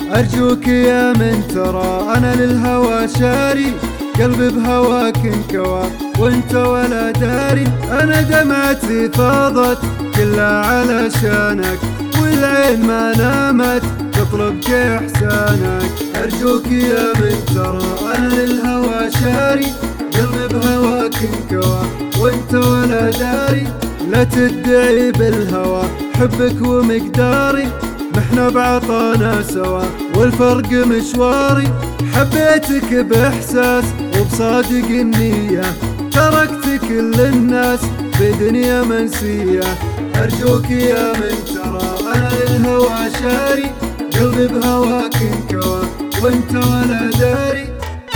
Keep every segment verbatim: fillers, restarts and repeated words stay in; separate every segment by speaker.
Speaker 1: أرجوك يا من ترى أنا للهوى شاري، قلبي بهواك انكوى وانت ولا داري. أنا دمعتي فاضت كلها علشانك، والعين ما نامت تطلبك إحسانك. أرجوك يا من ترى أنا للهوى شاري، قلبي بهواك انكوى وانت ولا داري. لا تدعي بالهوى حبك ومقداري، نحنا بعطانا سوا والفرق مشواري. حبيتك بإحساس وبصادق النية، تركت كل الناس بدنيا منسية. أرجوك يا من ترى أنا للهوى شاري، قلبي بهواك انكوى وانت ولا داري.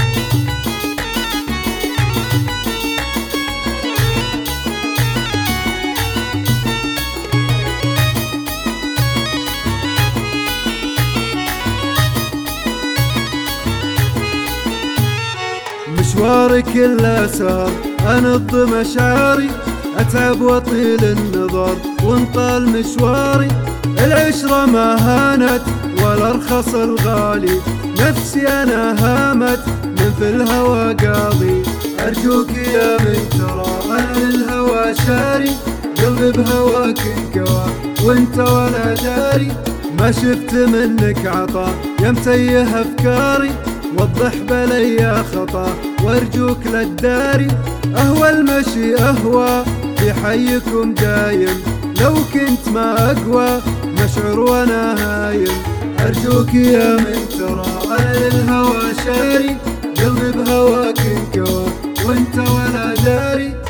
Speaker 1: مشواري كله سهر أنظم مشاعري، أتعب وأطيل النظر وانطال مشواري. العشرة ما هانت ولا رخص الغالي، نفسي أنا هامت من في الهوى قاضي. أرجوك يا من ترى أنا للهوى شاري، قلبي بهواك انكوى وانت ولا داري. ما شفت منك عطا يا متيه أفكاري، وضح بلي خطا وارجوك للداري. اهوى المشي اهوى في حيكم دايم، لو كنت ما اقوى مشعر وانا هايم. ارجوك يا من ترى انا للهوى شاري، قلبي بهواك انكوى وانت ولا داري.